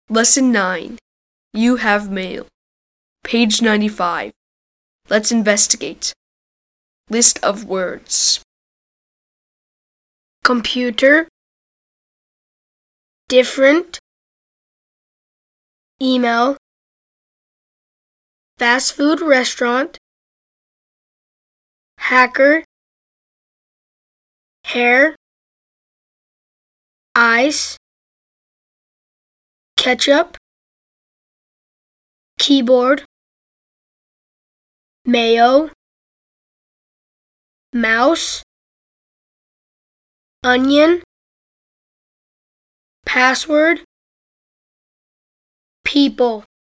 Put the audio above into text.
Lesson 9. You have mail. Page 95. Let's investigate. List of words. Computer, different, email, fast food restaurant, hacker, hair, ice, ketchup, keyboard, mayo, mouse, onion, password, people.